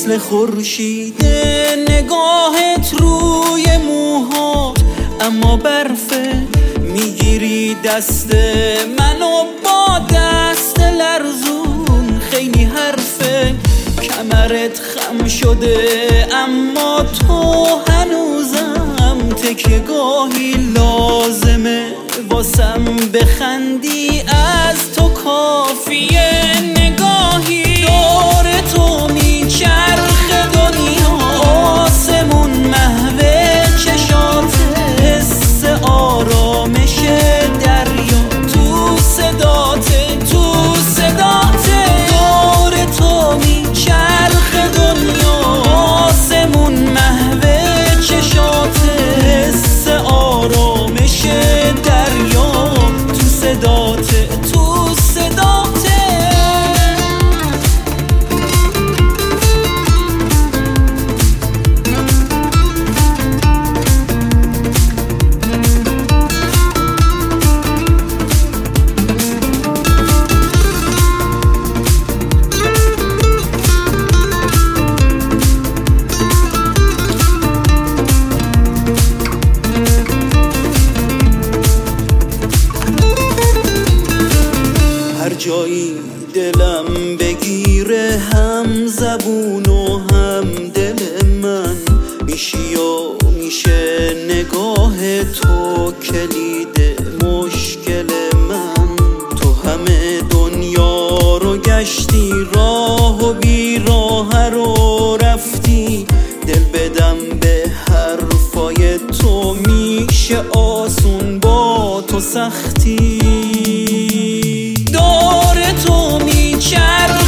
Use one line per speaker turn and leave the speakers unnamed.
مثل خورشید نگاهت روی موهات، اما برفه میگیری دست منو با دست لرزون. خیلی حرفه کمرت خم شده، اما تو هنوزم تکیه گاهی لازمه واسم بخندی. از تو کافیه نگاهی، دور تو میچرخ دنیا، آسمون محوه چشات، حس آرامش دریا تو صداته، تو صداته. دور تو میچرخ دنیا، آسمون محوه چشات، حس آرامش دریا تو صداته، تو صداته. هر جایی دلم بگیره، هم زبون و هم دل من میشی و میشه نگاه تو کلید مشکل من. تو همه دنیا رو گشتی، راه و بی راه رو رفتی، دل بدم به حرفای تو میشه آسون، با تو سختی. دور تو میچرخ